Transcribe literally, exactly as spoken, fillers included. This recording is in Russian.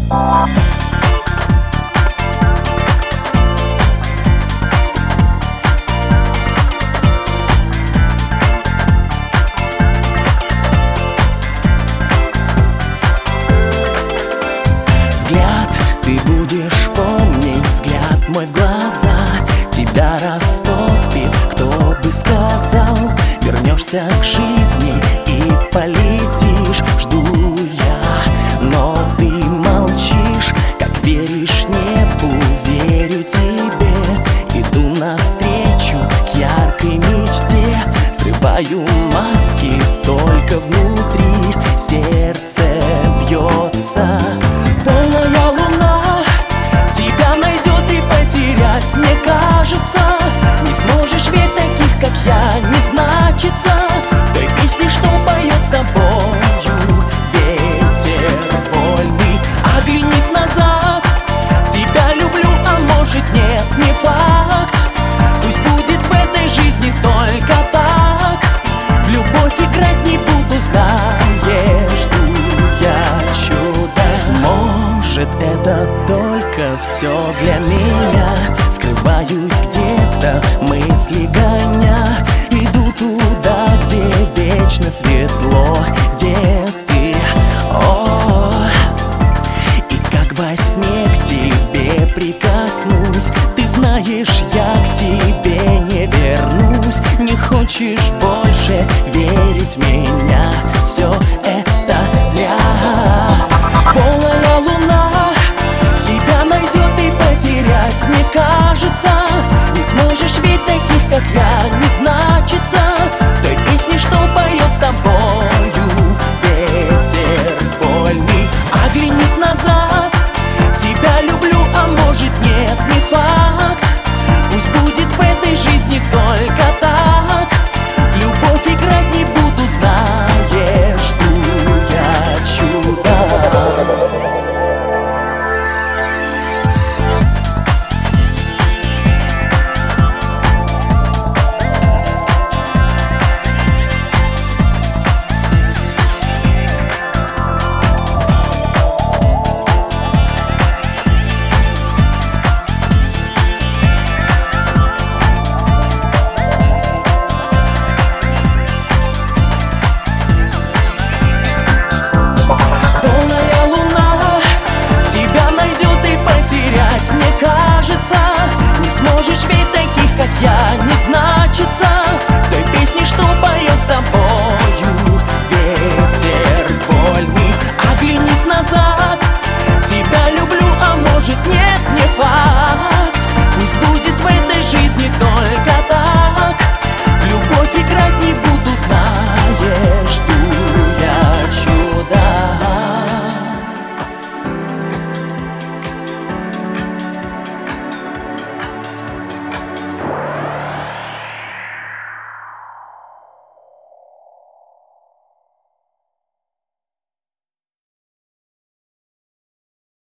Взгляд ты будешь помнить, взгляд мой в глаза тебя растопит, кто бы сказал. Вернешься к жизни и полетишь, жду я, но ты молчишь. Как веришь небу, верю тебе. Иду навстречу к яркой мечте, срываю маски, только внутри сердце бьется. Полная луна тебя найдет и потерять, мне кажется, не сможешь, ведь таких, как я, не значится в той песне, что поет с тобою ветер вольный. Оглянись назад, тебя люблю, а может нет, не факт. Пусть будет в этой жизни только так, в любовь играть не буду, знаешь, жду я чудо. Может, это только все для меня, скрываюсь где-то, мысли гоня. Иду туда, где вечно светло, где ты, о, и как во сне к тебе прикоснусь. Ты знаешь, я к тебе не вернусь. Не хочешь больше верить в меня, все это зря. Полная луна тебя найдет и потерять, мне кажется, не сможешь верить.